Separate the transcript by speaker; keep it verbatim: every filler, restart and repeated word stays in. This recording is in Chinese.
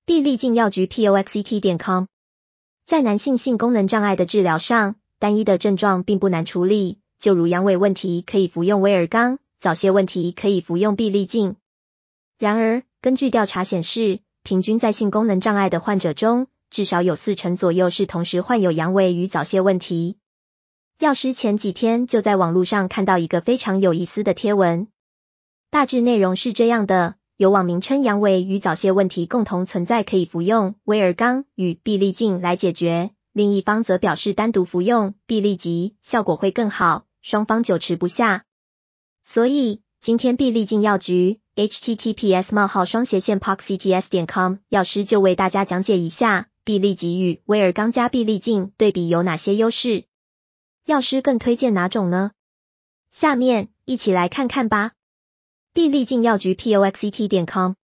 Speaker 1: 必利净药局 P O X E T 点 com， 在男性性功能障碍的治疗上，单一的症状并不难处理，就如阳痿问题可以服用威尔刚，早泄问题可以服用必利净。然而，根据调查显示，平均在性功能障碍的患者中，至少有四成左右是同时患有阳痿与早泄问题。药师前几天就在网络上看到一个非常有意思的贴文，大致内容是这样的。有网民称阳痿与早泄问题共同存在，可以服用威尔刚与必利净来解决，另一方则表示单独服用必利吉效果会更好，双方久持不下。所以今天必利净药局 H T T P S 冒号双斜线 P O X E T S 点 com 药师就为大家讲解一下必利吉与威尔刚加必利净对比有哪些优势，药师更推荐哪种呢？下面一起来看看吧。必利净药局 P O X E T 点 com